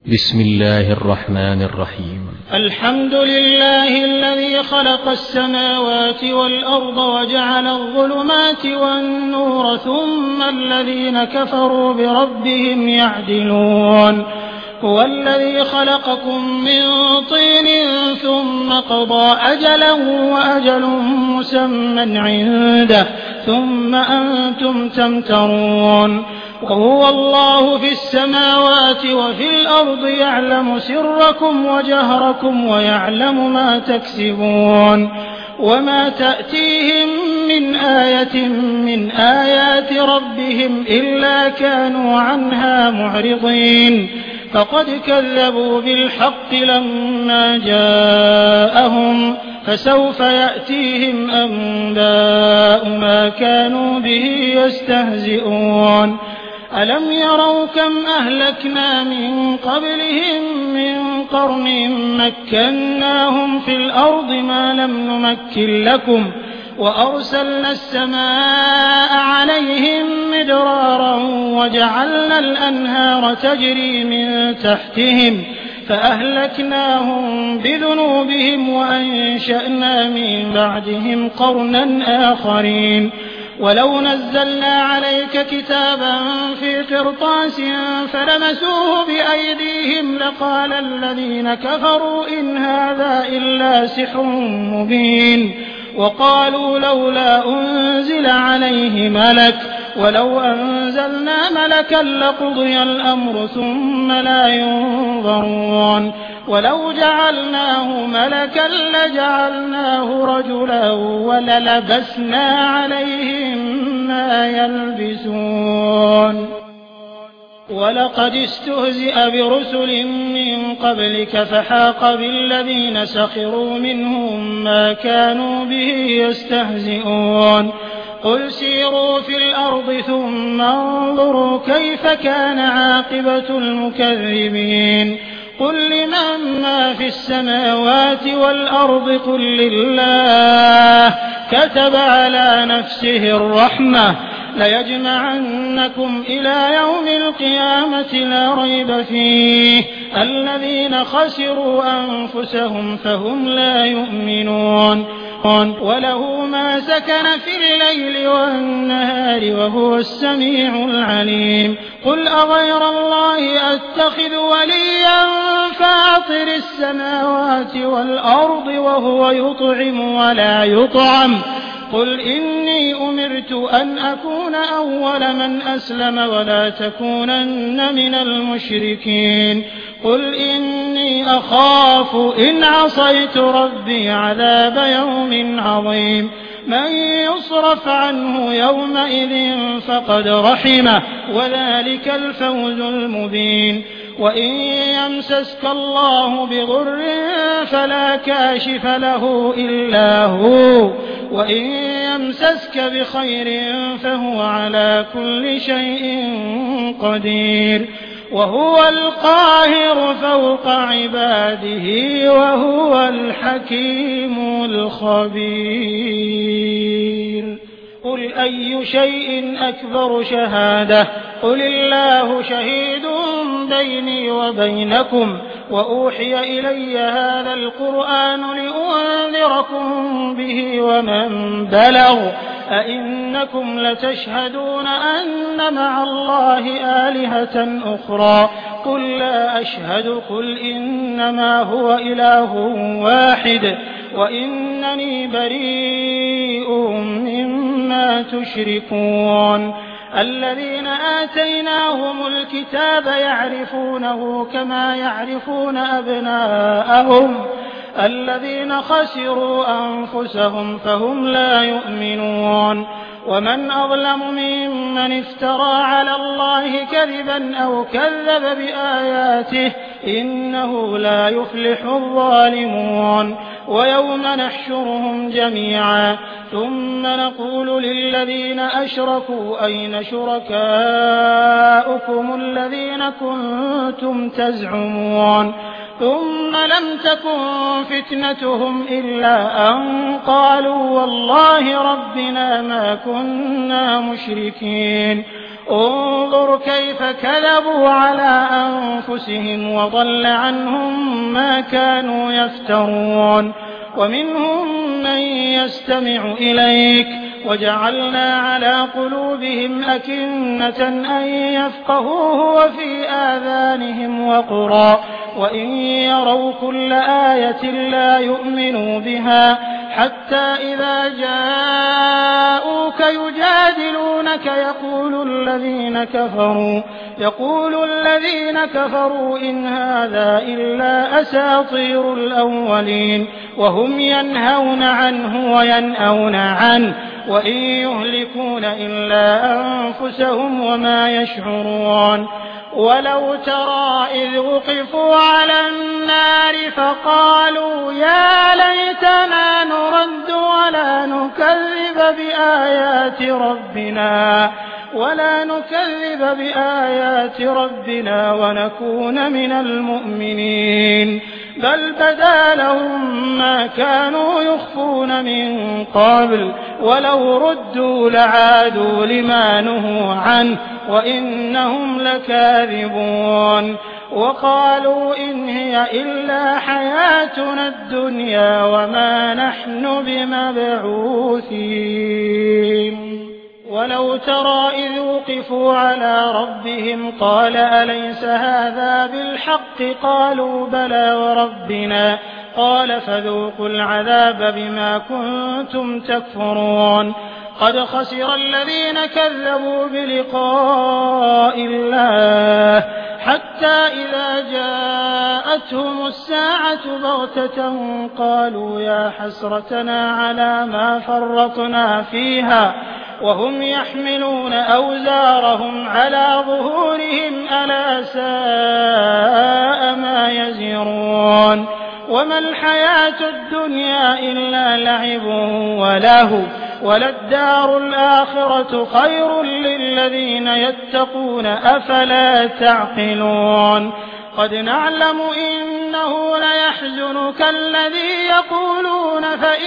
بسم الله الرحمن الرحيم. الحمد لله الذي خلق السماوات والأرض وجعل الظلمات والنور ثم الذين كفروا بربهم يعدلون. هو الذي خلقكم من طين ثم قضى أجلا وأجل مسمى عنده ثم أنتم تمترون. وهو الله في السماوات وفي الأرض يعلم سركم وجهركم ويعلم ما تكسبون. وما تأتيهم من آية من آيات ربهم إلا كانوا عنها معرضين. فقد كذبوا بالحق لما جاءهم فسوف يأتيهم أنباء ما كانوا به يستهزئون. ألم يروا كم أهلكنا من قبلهم من قرن مكناهم في الأرض ما لم نمكن لكم وأرسلنا السماء عليهم مدرارا وجعلنا الأنهار تجري من تحتهم فأهلكناهم بذنوبهم وأنشأنا من بعدهم قرنا آخرين. ولو نزلنا عليك كتابا في قرطاس فلمسوه بأيديهم لقال الذين كفروا إن هذا إلا سحر مبين. وقالوا لولا أنزل عليه ملك ولو أنزلنا ملكا لقضي الأمر ثم لا ينظرون. ولو جعلناه ملكا لجعلناه رجلا وللبسنا عليهم ما يلبسون. ولقد استهزئ برسل من قبلك فحاق بالذين سخروا منهم ما كانوا به يستهزئون. قل سيروا في الأرض ثم انظروا كيف كان عاقبة المكذبين. قل لمن ما في السماوات والأرض قل لله كتب على نفسه الرحمة ليجمعنكم إلى يوم القيامة لا ريب فيه الذين خسروا أنفسهم فهم لا يؤمنون. وله ما سكن في الليل والنهار وهو السميع العليم. قل أغير الله أتخذ وليا فاطر السماوات والأرض وهو يطعم ولا يطعم. قل إني أمرت أن أكون أول من أسلم ولا تكونن من المشركين. قل إني أخاف إن عصيت ربي عذاب يوم عظيم. من يصرف عنه يومئذ فقد رحمه وذلك الفوز المبين. وإن يمسسك الله بضر فلا كاشف له إلا هو وإن يمسسك بخير فهو على كل شيء قدير. وهو القاهر فوق عباده وهو الحكيم الخبير. قل أي شيء أكبر شهادة قل الله شهيد بيني وبينكم وأوحي إلي هذا القرآن لأنذركم به ومن بلغ أئنكم لتشهدون أن مع الله آلهة أخرى قل لا أشهد قل إنما هو إله واحد وإنني بريء مما تشركون. الذين آتيناهم الكتاب يعرفونه كما يعرفون أبناءهم الذين خسروا أنفسهم فهم لا يؤمنون. ومن أظلم ممن افترى على الله كذبا أو كذب بآياته إنه لا يفلح الظالمون. ويوم نحشرهم جميعا ثم نقول للذين أشركوا أين شركاؤكم الذين كنتم تزعمون. ثم لم تكن فتنتهم إلا أن قالوا والله ربنا ما كنا مشركين. انظر كيف كذبوا على أنفسهم وضل عنهم ما كانوا يفترون ومنهم من يستمع إليك وجعلنا على قلوبهم أكنة أن يفقهوه وفي آذانهم وقرا وإن يروا كل آية لا يؤمنوا بها حتى إذا جاءوك يجادلونك يقول الذين كفروا إن هذا إلا أساطير الأولين وهم ينهون عنه وينأون عنه وإن يهلكون إلا أنفسهم وما يشعرون ولو ترى إذ وقفوا على النار فقالوا يا ليتنا نرد ولا نكذب بآيات ربنا ونكون من المؤمنين بل بدا لهم ما كانوا يخفون من قبل ولو ردوا لعادوا لما نهوا عنه وإنهم لكاذبون وقالوا إن هي إلا حياتنا الدنيا وما نحن بمبعوثين ولو ترى إذ وقفوا على ربهم قال أليس هذا بالحق قالوا بلى وربنا قال فذوقوا العذاب بما كنتم تكفرون قد خسر الذين كذبوا بلقاء الله حتى إذا جاءتهم الساعة بغتة قالوا يا حسرتنا على ما فرطنا فيها وهم يحملون أوزارهم على ظهورهم ألا ساء ما يزرون وما الحياة الدنيا إلا لعب ولهو وللدار الآخرة خير للذين يتقون أفلا تعقلون قد نعلم إنه ليحزنك الذي يقولون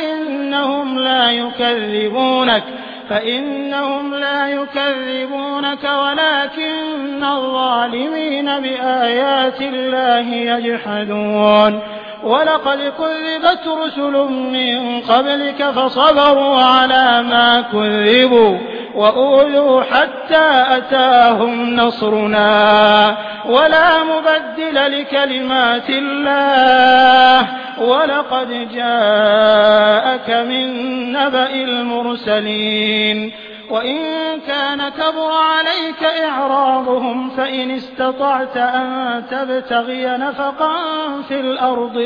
فإنهم لا يكذبونك ولكن الظالمين بآيات الله يجحدون ولقد كذبت رسل من قبلك فصبروا على ما كذبوا وأوذوا حتى أتاهم نصرنا ولا مبدل لكلمات الله ولقد جاءك من نبأ المرسلين وإن كان كبر عليك إعراضهم فإن استطعت أن تبتغي نفقا في الأرض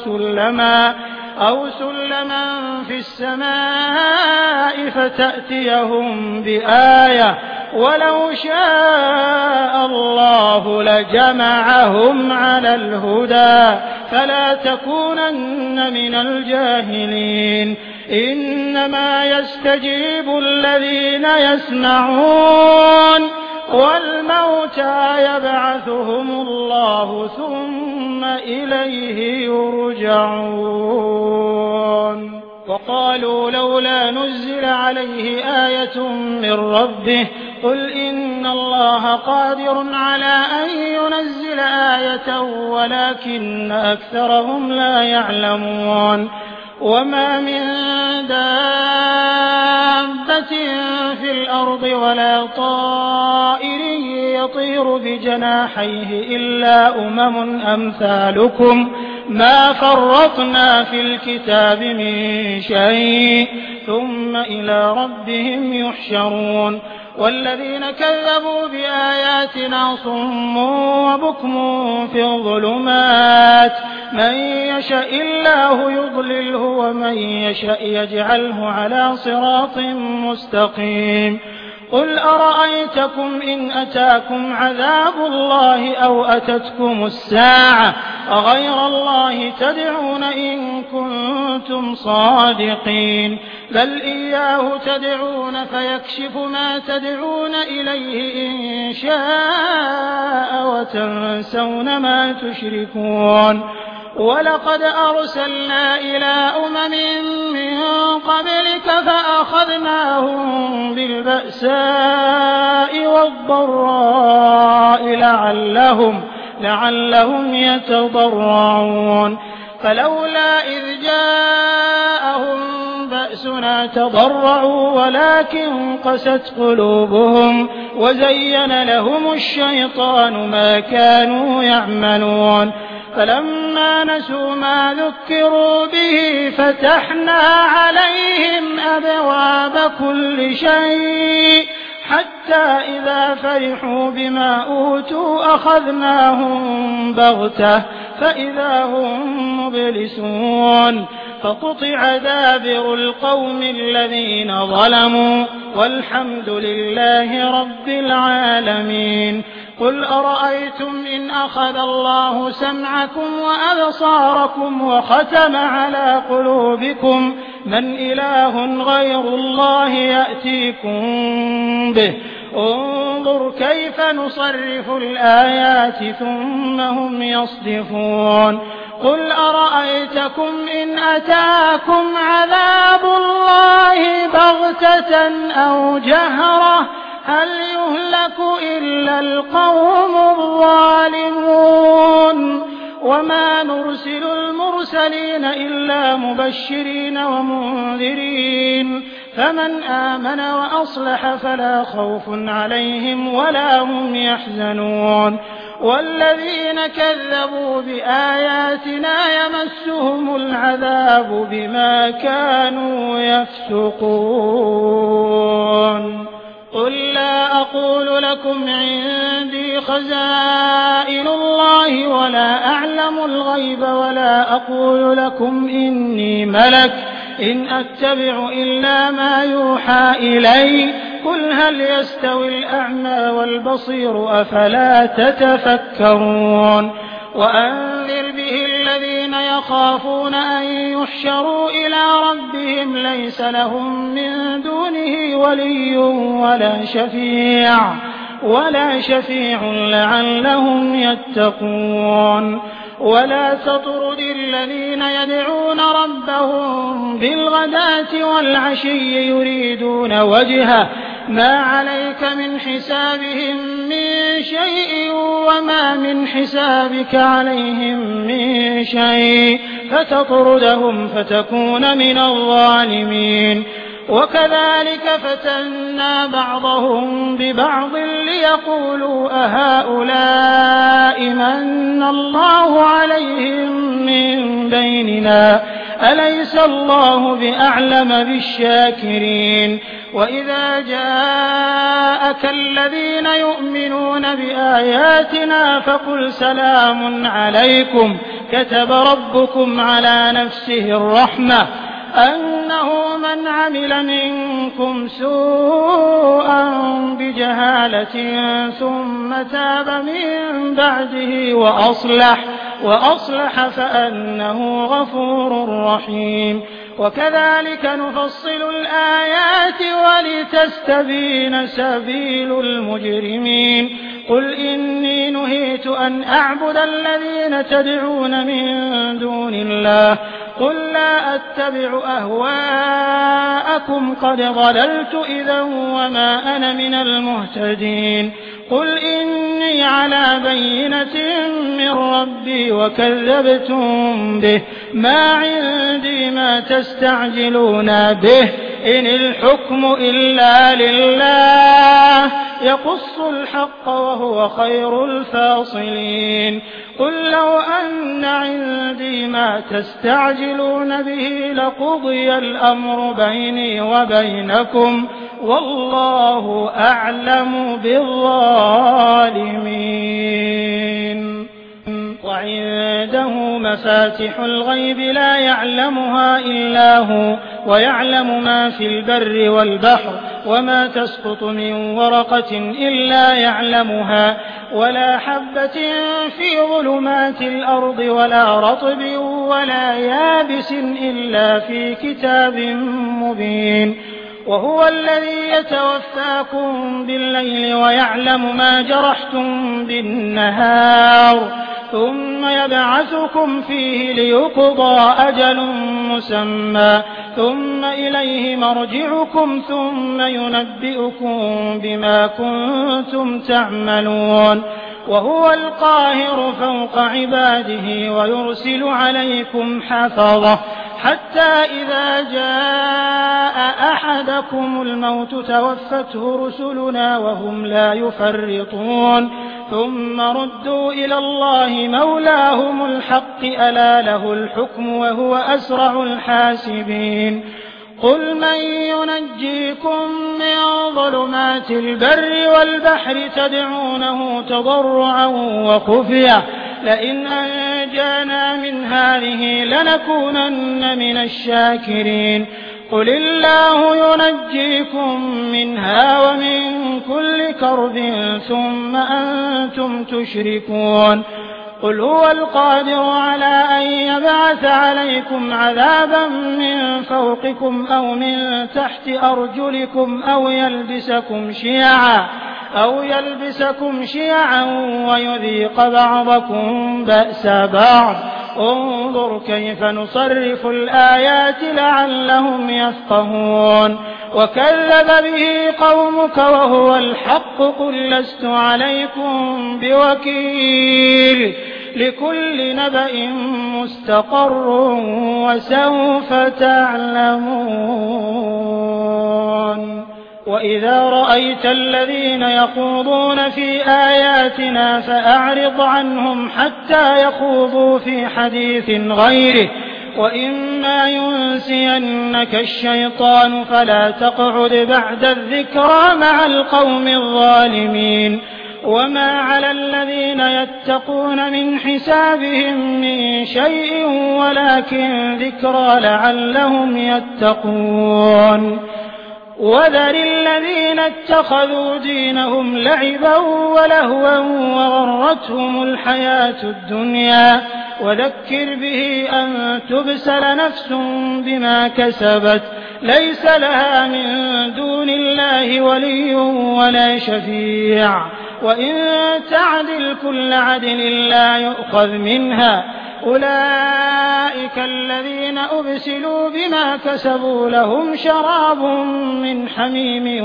أو سلما في السماء فتأتيهم بآية ولو شاء الله لجمعهم على الهدى فلا تكونن من الجاهلين إنما يستجيب الذين يسمعون والموتى يبعثهم الله ثم إليه يرجعون وقالوا لولا نزل عليه آية من ربه قل إن الله قادر على أن ينزل آية ولكن أكثرهم لا يعلمون وما من دابة في الأرض ولا طائر يطير بجناحيه إلا أمم أمثالكم ما فرطنا في الكتاب من شيء ثم إلى ربهم يحشرون والذين كذبوا بآياتنا صم وبكم في الظلمات من يشاء الله يضلله ومن يشاء يجعله على صراط مستقيم قل أرأيتكم إن أتاكم عذاب الله أو أتتكم الساعة أغير الله تدعون إن كنتم صادقين بل إياه تدعون فيكشف ما تدعون إليه إن شاء وتنسون ما تشركون وَلَقَدْ أَرْسَلْنَا إِلَىٰ أُمَمٍ مِّن قَبْلِكَ فَأَخَذْنَاهُم بِالْبَأْسَاءِ وَالضَّرَّاءِ لَعَلَّهُمْ يَتَضَرَّعُونَ فَلَوْلَا إِذْ جَاءَهُم بَأْسُنَا تَضَرَّعُوا وَلَٰكِن قَسَتْ قُلُوبُهُمْ وَزَيَّنَ لَهُمُ الشَّيْطَانُ مَا كَانُوا يَعْمَلُونَ فَلَمَّا نَسُوا مَا ذُكِّرُوا بِهِ فَتَحْنَا عَلَيْهِمْ أَبْوَابَ كُلِّ شَيْءٍ حَتَّىٰ إِذَا فَرِحُوا بِمَا أُوتُوا أَخَذْنَاهُم بَغْتَةً فَإِذَا هُم مُّبْلِسُونَ فَقُطِعَ دَابِرُ الْقَوْمِ الَّذِينَ ظَلَمُوا وَالْحَمْدُ لِلَّهِ رَبِّ الْعَالَمِينَ قُلْ أَرَأَيْتُمْ إِنْ أَخَذَ اللَّهُ سَمْعَكُمْ وَأَبْصَارَكُمْ وَخَتَمَ عَلَىٰ قُلُوبِكُم مَّنْ إِلَٰهٌ غَيْرُ اللَّهِ يَأْتِيكُم بِهِ انظُرْ كَيْفَ نُصَرِّفُ الْآيَاتِ ثُمَّ هُمْ يَصْدِفُونَ قُلْ أَرَأَيْتَكُمْ إِنْ أَتَاكُمْ عَذَابُ اللَّهِ بَغْتَةً أَوْ جَهْرَةً هَلْ يُهْلَكُ إِلَّا الْقَوْمُ الظَّالِمُونَ وَمَا نُرْسِلُ الْمُرْسَلِينَ إِلَّا مُبَشِّرِينَ وَمُنذِرِينَ فَمَنْ آمَنَ وَأَصْلَحَ فَلَا خَوْفٌ عَلَيْهِمْ وَلَا هُمْ يَحْزَنُونَ وَالَّذِينَ كَذَّبُوا بِآيَاتِنَا يَمَسُّهُمُ الْعَذَابُ بِمَا كَانُوا يَفْسُقُونَ قُل لا أقول لكم عندي خزائن الله ولا أعلم الغيب ولا أقول لكم إني ملك إن أتبع إلا ما يوحى إلي قل هل يستوي الأعمى والبصير أفلا تتفكرون وأنذر به الذين يخافون أن يحشروا إلى ربهم ليس لهم من دونه ولي ولا شفيع لعلهم يتقون ولا تطرد الذين يدعون ربهم بالغداة والعشي يريدون وجهه ما عليك من حسابهم من شيء وما من حسابك عليهم من شيء فتطردهم فتكون من الظالمين وكذلك فتنا بعضهم ببعض ليقولوا أهؤلاء من الله عليهم من بيننا أليس الله بأعلم بالشاكرين وإذا جاءك الذين يؤمنون بآياتنا فقل سلام عليكم كتب ربكم على نفسه الرحمة أنه من عمل منكم سوءا بجهالة ثم تاب من بعده وأصلح فأنه غفور رحيم وكذلك نفصل الآيات ولتستبين سبيل المجرمين قل إني نهيت أن أعبد الذين تدعون من دون الله قل لا أتبع أهواءكم قد ضللت إذا وما أنا من المهتدين قل إني على بينة من ربي وكذبتم به ما عندي ما تستعجلون به إن الحكم إلا لله يقص الحق وهو خير الفاصلين قل لو أن عندي ما تستعجلون به لقضي الأمر بيني وبينكم والله أعلم بالظالمين وعنده مفاتح الغيب لا يعلمها إلا هو ويعلم ما في البر والبحر وما تسقط من ورقة إلا يعلمها ولا حبة في ظلمات الأرض ولا رطب ولا يابس إلا في كتاب مبين وهو الذي يتوفاكم بالليل ويعلم ما جرحتم بالنهار ثم يبعثكم فيه ليقضى أجل مسمى ثم إليه مرجعكم ثم ينبئكم بما كنتم تعملون وهو القاهر فوق عباده ويرسل عليكم حفظة حتى إذا جاء أحدكم الموت توفته رسلنا وهم لا يفرطون ثم ردوا إلى الله مولاهم الحق ألا له الحكم وهو أسرع الحاسبين قل من ينجيكم من ظلمات البر والبحر تدعونه تضرعا وخفية لئن أنجانا من هذه لنكونن من الشاكرين قل الله ينجيكم منها ومن كل كرب ثم أنتم تشركون قل هو القادر على أن يبعث عليكم عذابا من فوقكم أو من تحت أرجلكم أو يلبسكم شيعا ويذيق بعضكم بأس بعض انظر كيف نصرف الآيات لعلهم يفقهون وكذب به قومك وهو الحق قل لست عليكم بوكيل لكل نبأ مستقر وسوف تعلمون وإذا رأيت الذين يخوضون في آياتنا فأعرض عنهم حتى يخوضوا في حديث غيره وإما ينسينك الشيطان فلا تقعد بعد الذكرى مع القوم الظالمين وما على الذين يتقون من حسابهم من شيء ولكن ذكرى لعلهم يتقون وذر الذين اتخذوا دينهم لعبا ولهوا وغرتهم الحياة الدنيا وذكر به أن تبسل نفس بما كسبت ليس لها من دون الله ولي ولا شفيع وإن تعدل كل عدل لا يؤخذ منها أولئك الذين أبسلوا بما كسبوا لهم شراب من حميم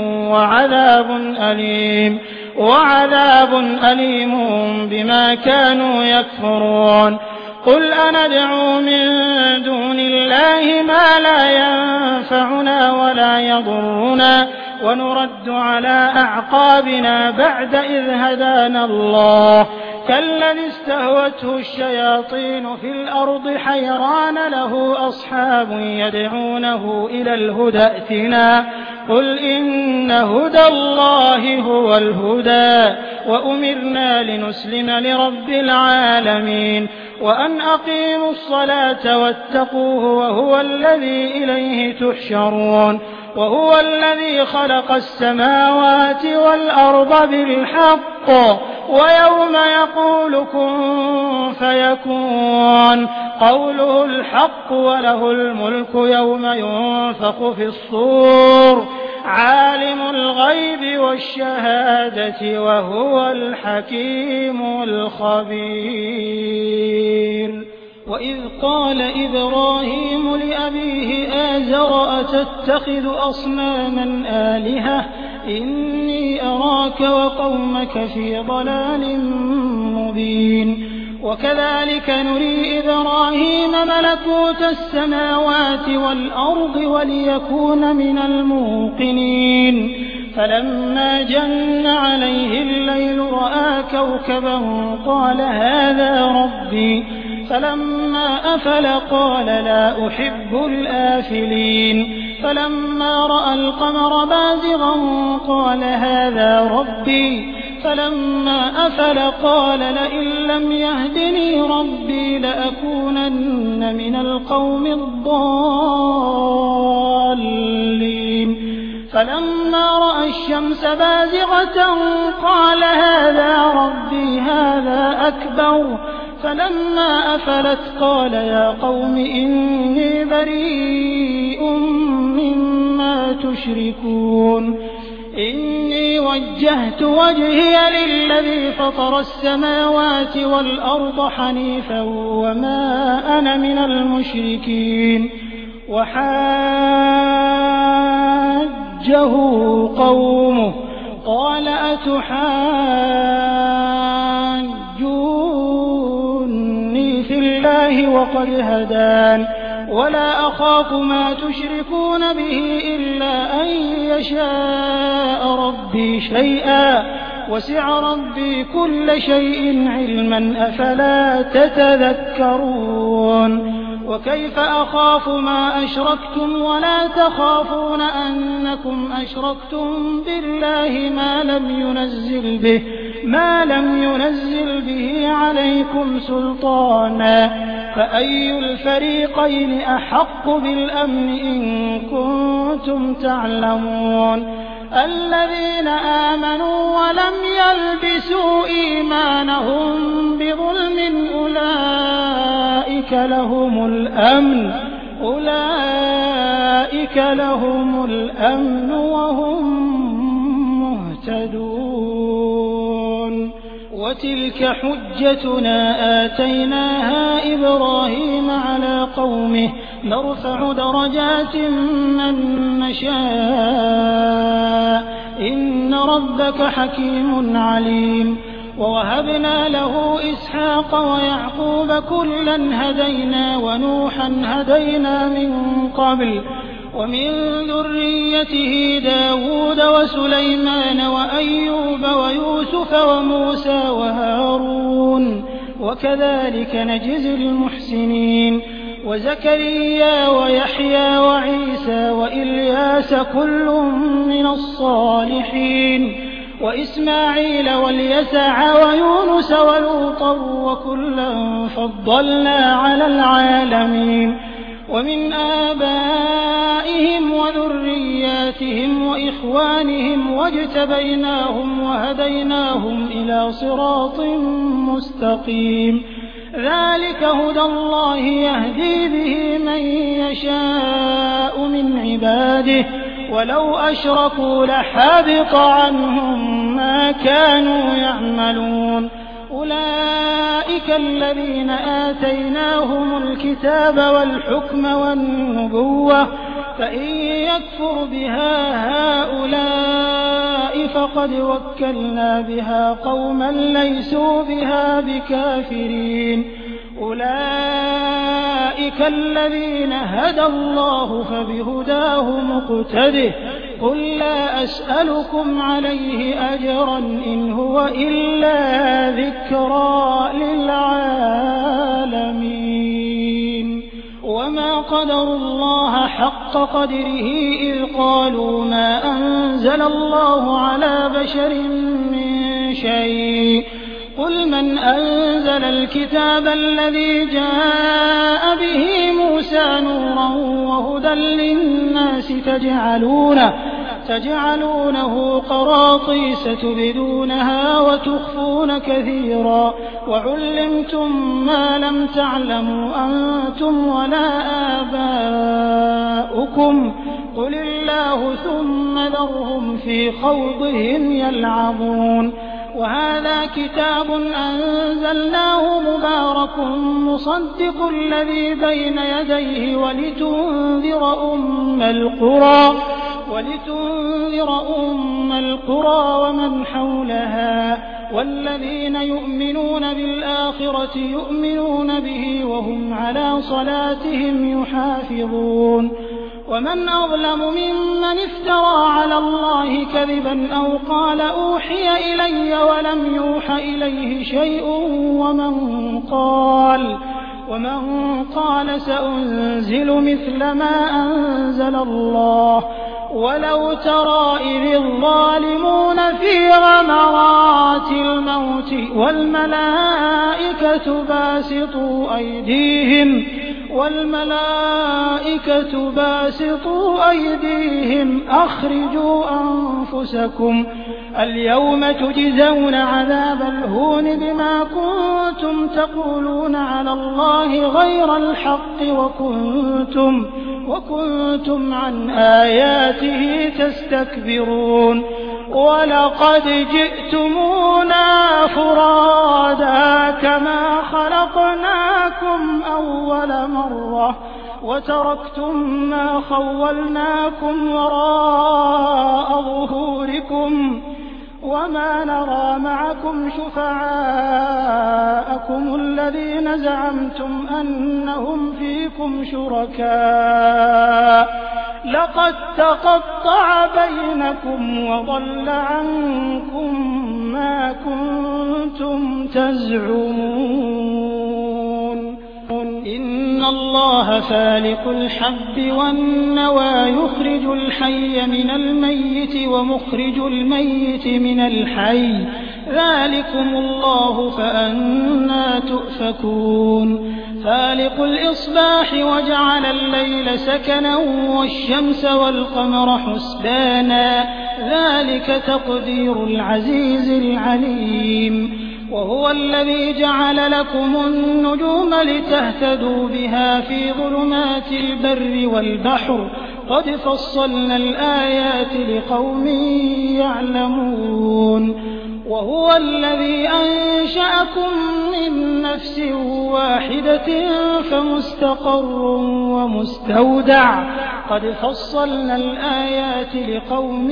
وعذاب أليم بما كانوا يكفرون قل أندعو من دون الله ما لا ينفعنا ولا يضرنا ونرد على أعقابنا بعد إذ هدانا الله كالذي استهوته الشياطين في الأرض حيران له أصحاب يدعونه إلى الهدى ائتنا قل إن هدى الله هو الهدى وأمرنا لنسلم لرب العالمين وأن أقيموا الصلاة واتقوه وهو الذي إليه تحشرون وهو الذي خلق السماوات والأرض بالحق ويوم يقول كن فيكون قوله الحق وله الملك يوم ينفخ في الصور عالم الغيب والشهادة وهو الحكيم الخبير وإذ قال إبراهيم لأبيه آزر أتتخذ أصناما آلهة إني أراك وقومك في ضلال مبين وكذلك نري إبراهيم ملكوت السماوات والأرض وليكون من الموقنين فلما جن عليه الليل رأى كوكبا قال هذا ربي فلما أفل قال لا أحب الآفلين فلما رأى القمر بازغا قال هذا ربي فلما أفل قال لئن لم يهدني ربي لأكونن من القوم الضالين فلما رأى الشمس بازغة قال هذا ربي هذا أكبر فلما أفلت قال يا قوم إني بريء مما ما تشركون إني وجهت وجهي للذي فطر السماوات والأرض حنيفا وما أنا من المشركين وحاجه قومه قال أتحاجوني في الله وقد هدان ولا أخاف ما تشركون به إلا أن يشاء ربي شيئا وسع ربي كل شيء علما أفلا تتذكرون وكيف أخاف ما أشركتم ولا تخافون أنكم أشركتم بالله ما لم ينزل به عليكم سلطانا فأي الفريقين أحق بالأمن إن كنتم تعلمون الذين آمنوا ولم يلبسوا إيمانهم بظلم أولئك لهم الأمن وهم مهتدون وتلك حجتنا آتيناها إبراهيم على قومه نرفع درجات من نشاء إن ربك حكيم عليم ووهبنا له إسحاق ويعقوب كلا هدينا ونوحا هدينا من قبل ومن ذريته داود وسليمان وأيوب ويوسف وموسى وهارون وكذلك نجزي المحسنين وزكريا ويحيى وعيسى وإلياس كل من الصالحين وإسماعيل واليسع ويونس ولوطا وكلا فضلنا على العالمين ومن آبائهم وذرياتهم وإخوانهم واجتبيناهم وهديناهم إلى صراط مستقيم ذلك هدى الله يهدي به من يشاء من عباده ولو أشركوا لحبط عنهم ما كانوا يعملون أولئك الذين آتيناهم الكتاب والحكم والنبوة فإن يكفر بها هؤلاء فقد وكلنا بها قوما ليسوا بها بكافرين أولئك الذين هدى الله فبهداه مقتده قل لا أسألكم عليه أجرا إن هو إلا ذكرى للعالمين وما قدروا الله حق قدره إذ قالوا ما أنزل الله على بشر من شيء قل من أنزل الكتاب الذي جاء به موسى نورا وهدى للناس تجعلونه قراطيس تبدونها وتخفون كثيرا وعلمتم ما لم تعلموا أنتم ولا آباؤكم قل الله ثم ذرهم في خوضهم يلعبون وهذا كتاب أنزلناه مبارك مصدق الذي بين يديه ولتنذر أم القرى ومن حولها والذين يؤمنون بالآخرة يؤمنون به وهم على صلاتهم يحافظون ومن أظلم ممن افترى على الله كذبا أو قال أوحي إلي ولم يوح إليه شيء ومن قال سأنزل مثل ما أنزل الله ولو ترى إذ الظالمون في غمرات الموت والملائكة باسطوا أيديهم أخرجوا أنفسكم اليوم تجزون عذاب الهون بما كنتم تقولون على الله غير الحق وكنتم عن آياته تستكبرون ولقد جئتمونا فرادا كما خلقناكم أول مرة وتركتم ما خولناكم وراء ظهوركم وما نرى معكم شفعاءكم الذين زعمتم أنهم فيكم شركاء لقد تقطع بينكم وضل عنكم ما كنتم تزعمون إن الله فالق الحب والنوى يخرج الحي من الميت ومخرج الميت من الحي ذلكم الله فأنى تؤفكون فالق الإصباح وجعل الليل سكنا والشمس والقمر حسبانا ذلك تقدير العزيز العليم وهو الذي جعل لكم النجوم لتهتدوا بها في ظلمات البر والبحر قد فصلنا الآيات لقوم يعلمون وهو الذي أنشأكم من نفس واحدة فمستقر ومستودع قد فصلنا الآيات لقوم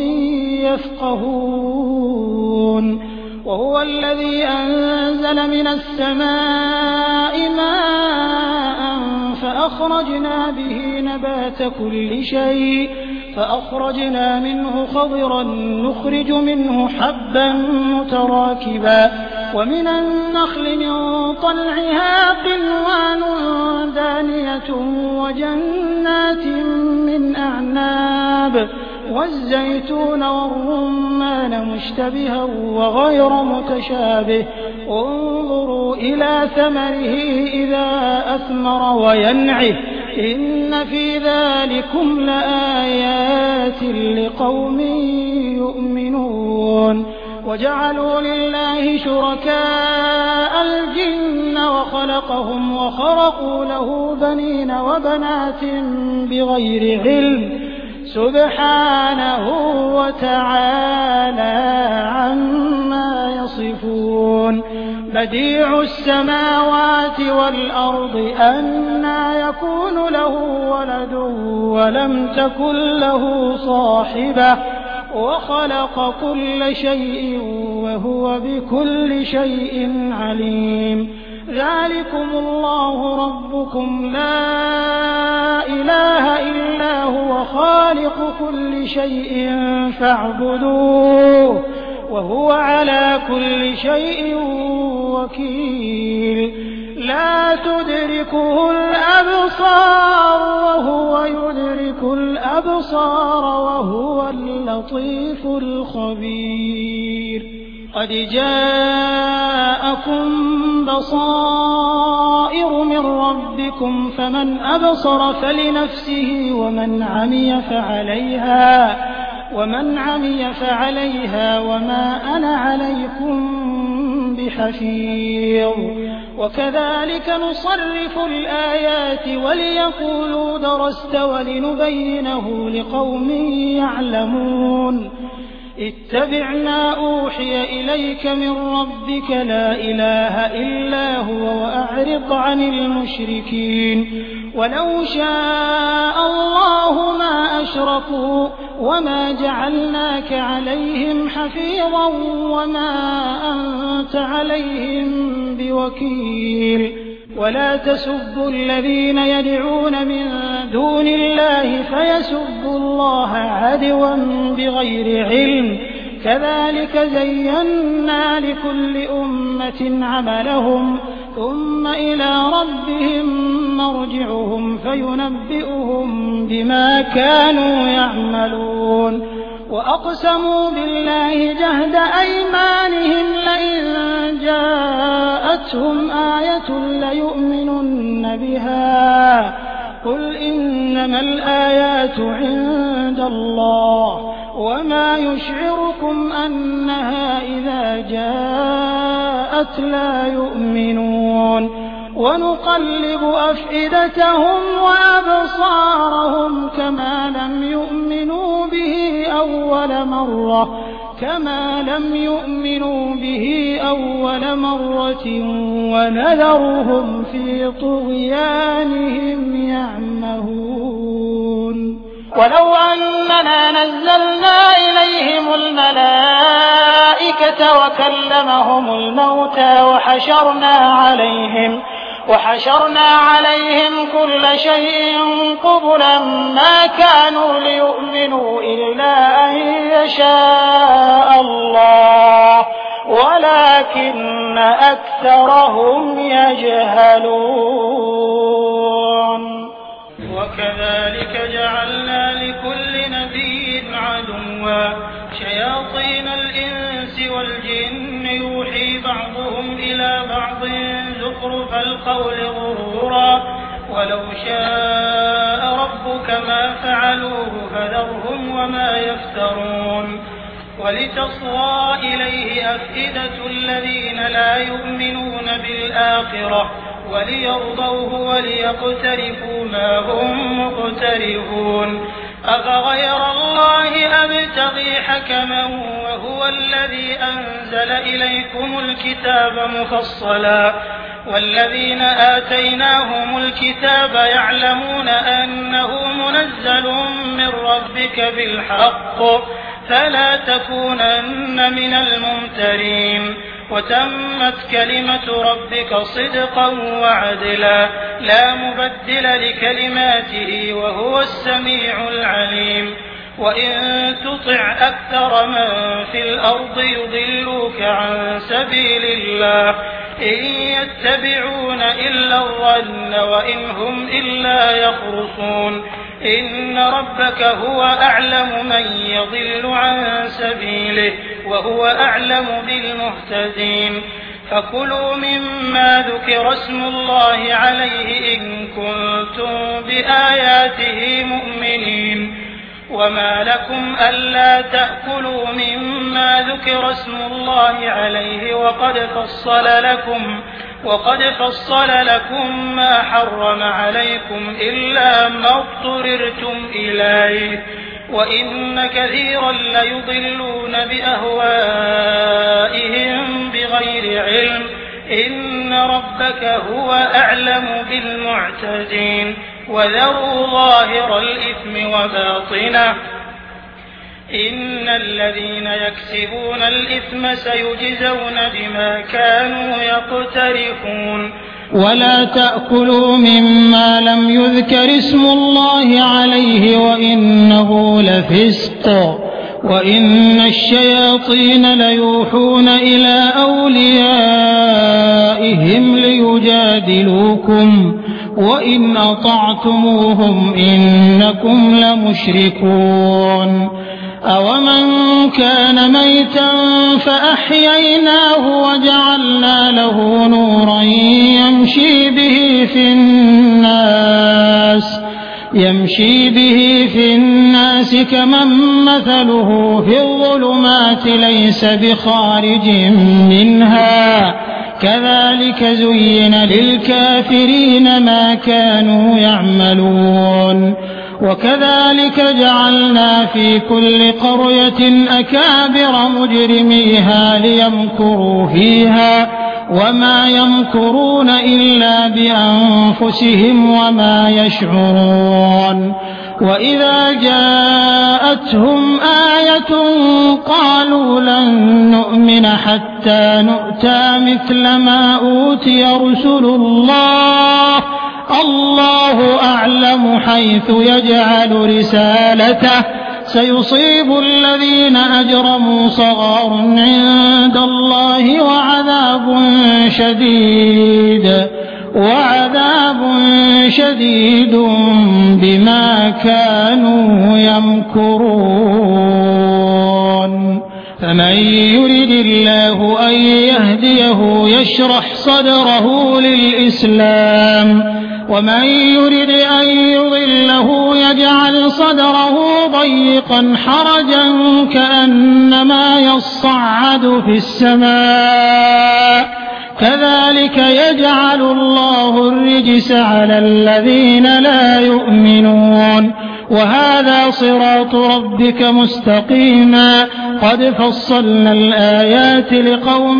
يفقهون وهو الذي أنزل من السماء ماء فأخرجنا به نبات كل شيء فأخرجنا منه خضرا نخرج منه حبا متراكبا ومن النخل من طلعها قنوان دانية وجنات من أعناب والزيتون والرمان مشتبها وغير متشابه انظروا إلى ثمره إذا أثمر وينعه إن في ذلكم لآيات لقوم يؤمنون وجعلوا لله شركاء الجن وخلقهم وخرقوا له بنين وبنات بغير علم سبحانه وتعالى عما يصفون بديع السماوات والأرض أنى يكون له ولد ولم تكن له صاحبة وخلق كل شيء وهو بكل شيء عليم ذلكم الله ربكم لا إله إلا هو خالق كل شيء فاعبدوه وهو على كل شيء وكيل لا تدركه الأبصار وهو يدرك الأبصار وهو اللطيف الخبير قد جاءكم بصائر من ربكم فمن أبصر فلنفسه ومن عمي فعليها وما أنا عليكم بحفيظ وكذلك نصرف الآيات وليقولوا درست ولنبينه لقوم يعلمون اتبع ما أوحي إليك من ربك لا إله إلا هو وأعرض عن المشركين ولو شاء الله ما أشركوا وما جعلناك عليهم حفيظا وما أنت عليهم بوكيل ولا تسبوا الذين يدعون من دون الله فيسبوا الله عدوا بغير علم كذلك زينا لكل أمة عملهم ثم إلى ربهم مرجعهم فينبئهم بما كانوا يعملون وأقسموا بالله جهد أيمانهم لئن جاءتهم آية ليؤمنن بها قل إنما الآيات عند الله وما يشعركم أنها إذا جاءت لا يؤمنون ونقلب أفئدتهم وأبصارهم كما لم يؤمنوا به أول مرة ونذرهم في طغيانهم يعمهون ولو أننا نزلنا إليهم الملائكة وكلمهم الموتى وحشرنا عليهم كل شيء قبلا ما كانوا ليؤمنوا إلا أن يشاء الله ولكن أكثرهم يجهلون وكذلك جعلنا لكل نبي عدوا شياطين الإنس والجن يوحي بعضهم إلى بعض زخرف القول غرورا ولو شاء ربك ما فعلوه فذرهم وما يفترون ولتصغى إليه أفئدة الذين لا يؤمنون بالآخرة وليرضوه وليقترفوا ما هم مقترفون أفغير الله أبتغي حكما وهو الذي أنزل إليكم الكتاب مفصلا والذين آتيناهم الكتاب يعلمون أنه منزل من ربك بالحق فلا تكونن من الممترين وتمت كلمة ربك صدقا وعدلا لا مبدل لكلماته وهو السميع العليم وإن تطع أكثر من في الأرض يضلوك عن سبيل الله إن يتبعون إلا الظن وإن هم إلا يخرصون إن ربك هو أعلم من يضل عن سبيله وهو أعلم بالمهتدين فكلوا مما ذكر اسم الله عليه إن كنتم بآياته مؤمنين وما لكم ألا تأكلوا مما ذكر اسم الله عليه وقد فصل لكم ما حرم عليكم إلا ما اضطررتم إليه وإن كثيرا ليضلون بأهوائهم بغير علم إن ربك هو أعلم بالمعتدين وذروا ظاهر الإثم وباطنه إن الذين يكسبون الإثم سيجزون بما كانوا يقترفون ولا تأكلوا مما لم يذكر اسم الله عليه وإنه لفسق وإن الشياطين ليوحون إلى أوليائهم ليجادلوكم وإن أطعتموهم إنكم لمشركون أومن كان ميتا فأحييناه وجعلنا له نورا يمشي به في الناس كمن مثله في الظلمات ليس بخارج منها كذلك زين للكافرين ما كانوا يعملون وكذلك جعلنا في كل قرية أكابر مجرميها ليمكروا فيها وما يمكرون إلا بأنفسهم وما يشعرون وإذا جاءتهم آية قالوا لن نؤمن حتى نؤتى مثل ما أوتي رسل الله أعلم حيث يجعل رسالته سيصيب الذين أجرموا صغار عند الله وعذاب شديد بما كانوا يمكرون فمن يرد الله أن يهديه يشرح صدره للإسلام ومن يرد أن يضله يجعل صدره ضيقا حرجا كأنما يصعد في السماء كذلك يجعل الله الرجس على الذين لا يؤمنون وهذا صراط ربك مستقيما قد فصلنا الآيات لقوم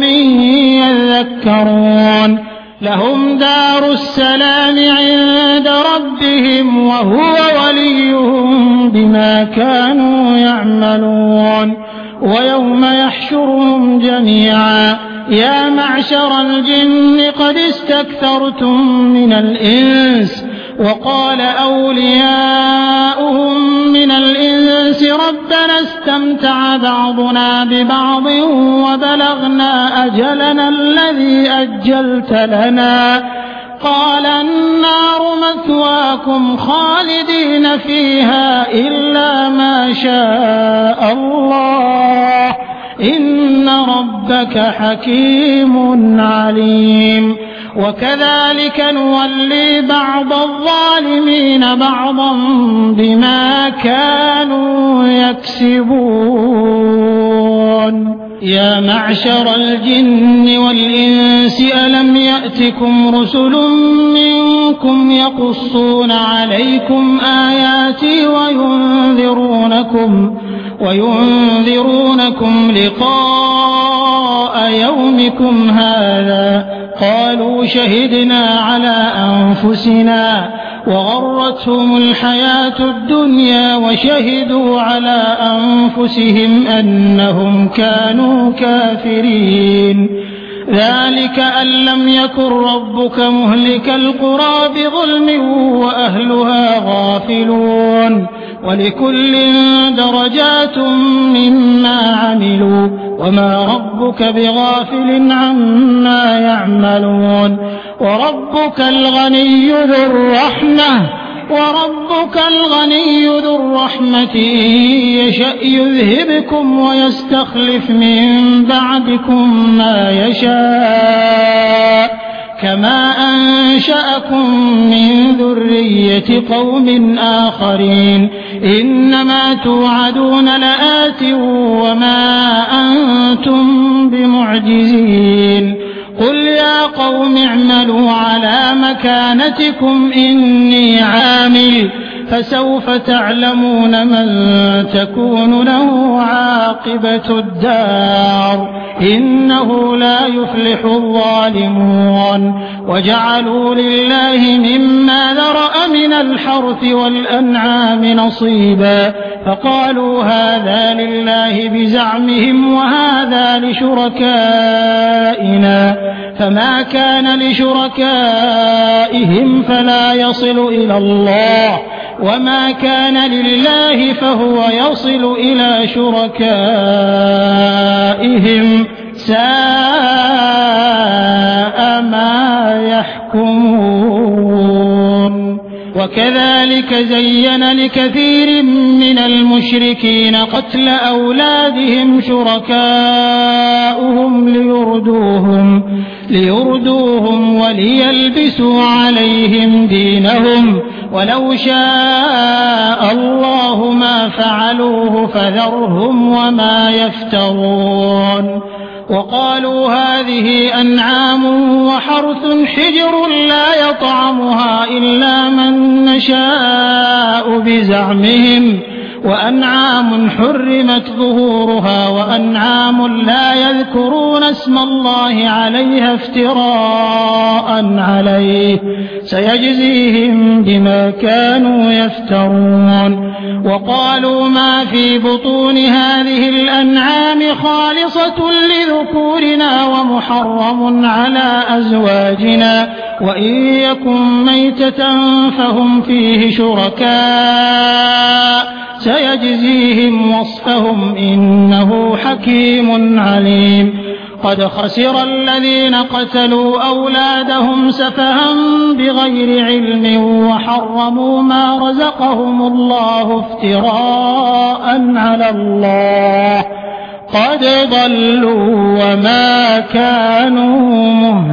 يذكرون لهم دار السلام عند ربهم وهو وليهم بما كانوا يعملون ويوم يحشرهم جميعا يا معشر الجن قد استكثرتم من الإنس وقال أولياؤهم من الإنس ربنا استمتع بعضنا ببعض وبلغنا أجلنا الذي أجلت لنا قال النار مثواكم خالدين فيها إلا ما شاء الله إن ربك حكيم عليم وكذلك نولي بعض الظالمين بعضا بما كانوا يكسبون يا معشر الجن والإنس ألم يأتكم رسل منكم يقصون عليكم آياتي وينذرونكم لقاء يومكم هذا قالوا شهدنا على أنفسنا وغرتهم الحياة الدنيا وشهدوا على أنفسهم أنهم كانوا كافرين ذلك أن لم يكن ربك مهلك القرى بظلم وأهلها غافلون ولكل درجات مما عملوا وما ربك بغافل عما يعملون وربك الغني ذو الرحمة إن يشأ يذهبكم ويستخلف من بعدكم ما يشاء كما أنشأكم من ذرية قوم آخرين إنما توعدون لآت وما أنتم بمعجزين قل يا قوم اعملوا على مكانتكم إني عامل فسوف تعلمون من تكون له عاقبة الدار إنه لا يفلح الظالمون وجعلوا لله مما ذرأ من الحرث والأنعام نصيبا فقالوا هذا لله بزعمهم وهذا لشركائنا فما كان لشركائهم فلا يصل إلى الله وما كان لله فهو يصل إلى شركائهم ساء ما يحكمون وكذلك زين لكثير من المشركين قتل أولادهم شركاؤهم ليردوهم وليلبسوا عليهم دينهم ولو شاء الله ما فعلوه فذرهم وما يفترون وقالوا هذه أنعام وحرث حجر لا يطعمها إلا من نشاء بزعمهم وأنعام حرمت ظهورها وأنعام لا يذكرون اسم الله عليها افتراء عليه سيجزيهم بما كانوا يفترون وقالوا ما في بطون هذه الأنعام خالصة لذكورنا ومحرم على أزواجنا وإن يكن ميتة فهم فيه شركاء سيجزيهم وصفهم إنه حكيم عليم قد خسر الذين قتلوا أولادهم سفها بغير علم وحرموا ما رزقهم الله افتراء على الله قد ضلوا وما كانوا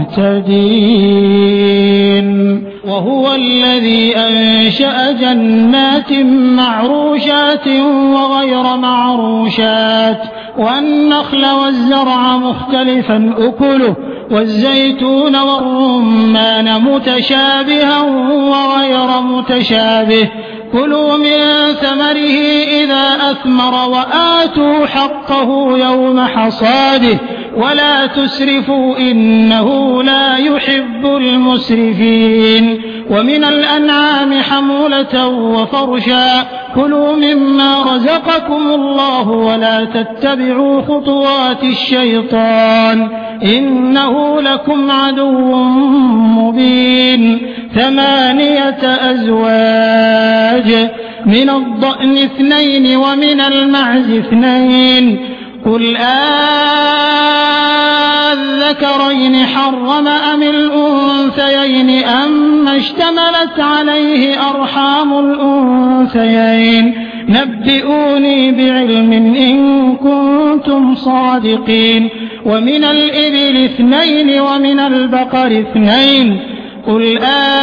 مهتدين وهو الذي أنشأ جنات معروشات وغير معروشات والنخل والزرع مختلفا أكله والزيتون والرمان متشابها وغير متشابه كلوا من ثمره إذا أثمر وآتوا حقه يوم حصاده ولا تسرفوا إنه لا يحب المسرفين ومن الأنعام حمولة وفرشا كلوا مما رزقكم الله ولا تتبعوا خطوات الشيطان إنه لكم عدو مبين 8 أزواج من الضأن 2 ومن المعز 2 قل الذكرين حرم أم الأنثيين أما اشتملت عليه أرحام الأنثيين نبئوني بعلم إن كنتم صادقين ومن الإبل 2 ومن البقر 2 قل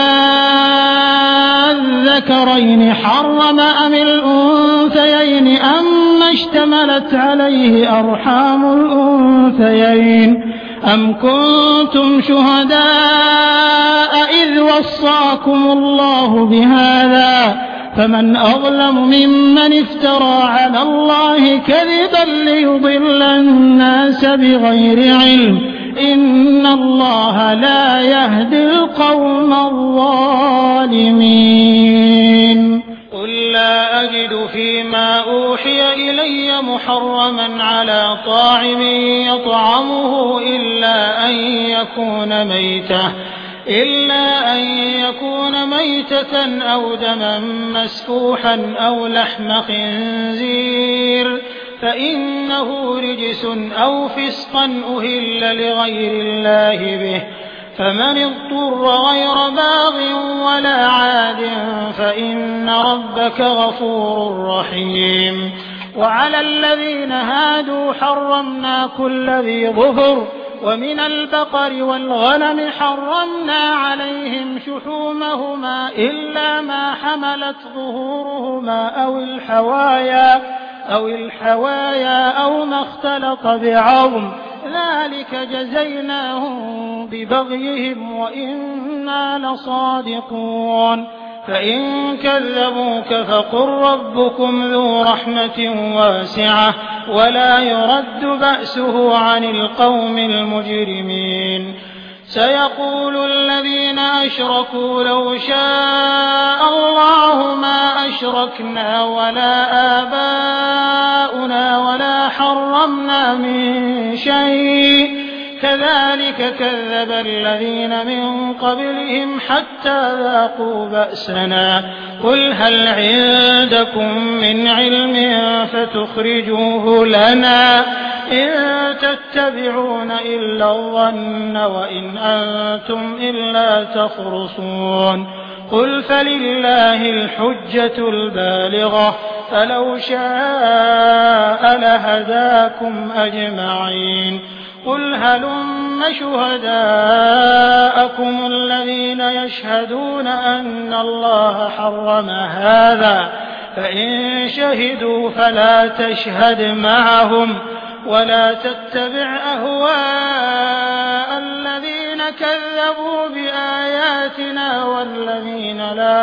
الذكرين حرم أم الأنثيين أما اشتملت عليه أرحام الأنثيين أم كنتم شهداء إذ وصاكم الله بهذا فمن أظلم ممن افترى على الله كذبا ليضل الناس بغير علم إن الله لا يهدي القوم الظالمين قل لا أجد فيما أوحي إلي محرما على طاعم يطعمه إلا أن يكون ميتة أو دما مسفوحا أو لحم خنزير فإنه رجس أو فسقا أهل لغير الله به فمن اضطر غير باغ ولا عاد فإن ربك غفور رحيم وعلى الذين هادوا حرمنا كل ذي ظفر ومن البقر والغنم حرمنا عليهم شحومهما إلا ما حملت ظهورهما أو الحوايا أو ما اختلط بعظم ذلك جزيناهم ببغيهم وإنا لصادقون فإن كذبوك فقل ربكم ذو رحمة واسعة ولا يرد بأسه عن القوم المجرمين سيقول الذين أشركوا لو شاء الله ما أشركنا ولا آباؤنا ولا حرمنا من شيء كذلك كذب الذين من قبلهم حتى ذاقوا بأسنا قل هل عندكم من علم فتخرجوه لنا إن تتبعون إلا الظن وإن أنتم إلا تخرصون قل فلله الحجة البالغة فلو شاء لهداكم أجمعين قل هلم شهداءكم الذين يشهدون أن الله حرم هذا فإن شهدوا فلا تشهد معهم ولا تتبع أهواء الذين كذبوا بآياتنا والذين لا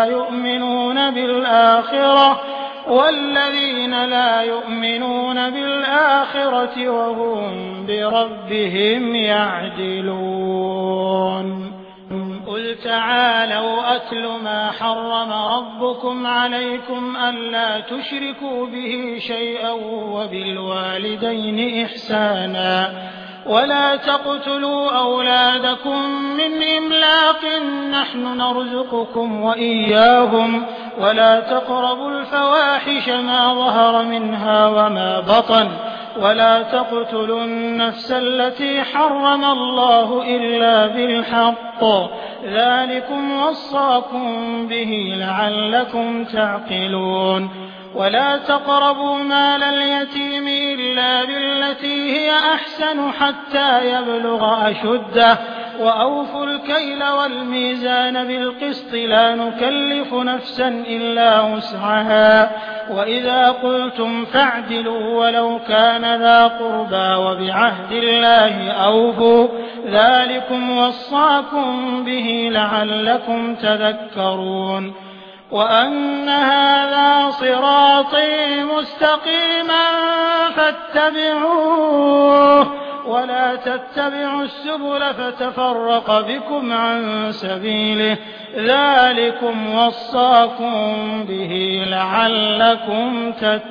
يؤمنون بالآخرة وهم بربهم يعدلون قل تعالوا أتل ما حرم ربكم عليكم ألا تشركوا به شيئا وبالوالدين إحسانا ولا تقتلوا أولادكم من إملاق نحن نرزقكم وإياهم ولا تقربوا الفواحش ما ظهر منها وما بطن ولا تقتلوا النفس التي حرم الله إلا بالحق ذلكم وصاكم به لعلكم تعقلون ولا تقربوا مال اليتيم إلا بالتي هي أحسن حتى يبلغ أشده وأوفوا الكيل والميزان بالقسط لا نكلف نفسا إلا وسعها وإذا قلتم فاعدلوا ولو كان ذا قربى وبعهد الله أوفوا ذلكم وصاكم به لعلكم تذكرون وأن هذا صراطي مستقيما فاتبعوه ولا تتبعوا السبل فتفرق بكم عن سبيله ذلكم وصاكم به لعلكم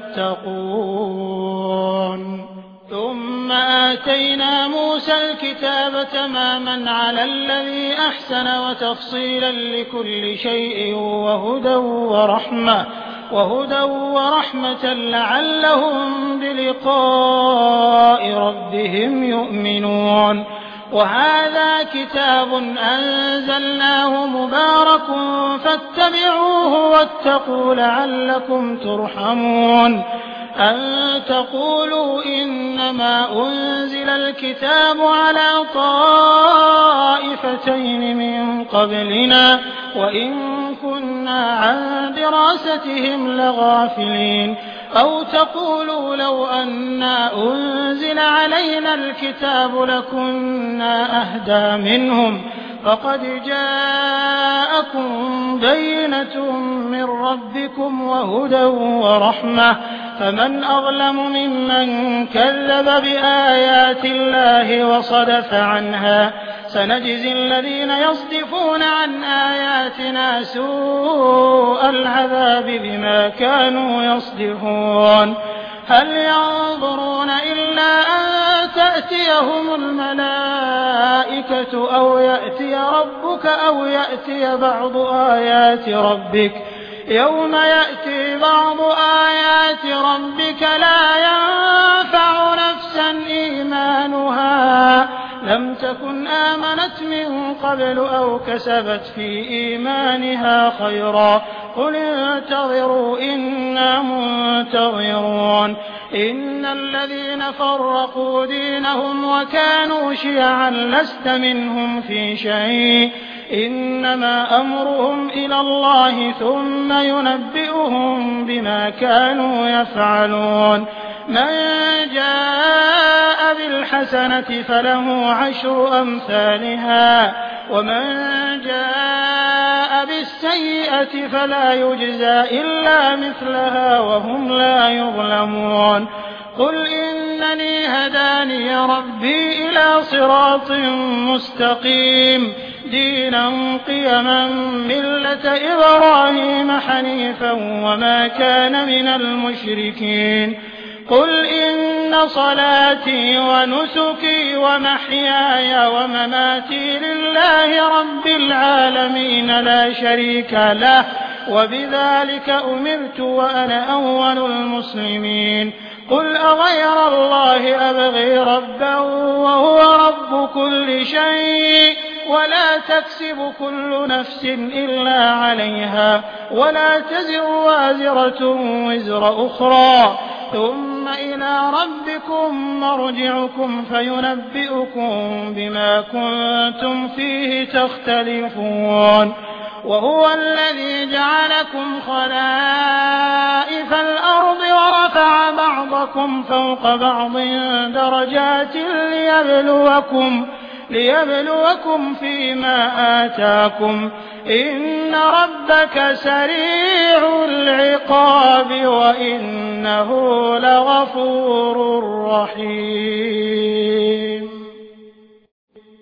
تتقون ثم آتينا موسى الكتاب تماما على الذي أحسن وتفصيلا لكل شيء وهدى ورحمة لعلهم بلقاء ربهم يؤمنون وهذا كتاب أنزلناه مبارك فاتبعوه واتقوا لعلكم ترحمون أن تقولوا إنما أنزل الكتاب على طائفتين من قبلنا وإن كنا عن دراستهم لغافلين أو تقولوا لو أنا أنزل علينا الكتاب لكنا أهدى منهم فقد جاءكم بينة من ربكم وهدى ورحمة فمن أظلم ممن كذب بآيات الله وصدف عنها سنجزي الذين يصدفون عن آياتنا سوء العذاب بما كانوا يصدفون هل ينظرون إلا أن تأتيهم الملائكة أو يأتي ربك أو يأتي بعض آيات ربك يوم يأتي بعض آيات ربك لا ينفع نفسا إيمانها لم تكن آمنت من قبل أو كسبت في إيمانها خيرا قل انتظروا إنا منتظرون إن الذين فرقوا دينهم وكانوا شيعا لست منهم في شيء إنما أمرهم إلى الله ثم ينبئهم بما كانوا يفعلون من جاء بالحسنة فله 10 أمثالها ومن جاء بالسيئة فلا يجزى إلا مثلها وهم لا يظلمون قل إنني هداني ربي إلى صراط مستقيم دينا قيما ملة إبراهيم حنيفا وما كان من المشركين قل إن صلاتي ونسكي ومحياي ومماتي لله رب العالمين لا شريك له وبذلك أمرت وأنا أول المسلمين قل أغير الله أبغي ربا وهو رب كل شيء ولا تكسب كل نفس إلا عليها ولا تزر وازرة وزر أخرى ثم إلى ربكم مرجعكم فينبئكم بما كنتم فيه تختلفون وهو الذي جعلكم خلائف الأرض ورفع بعضكم فوق بعض درجات ليبلوكم فيما آتاكم إن ربك سريع العقاب وإنه لغفور رحيم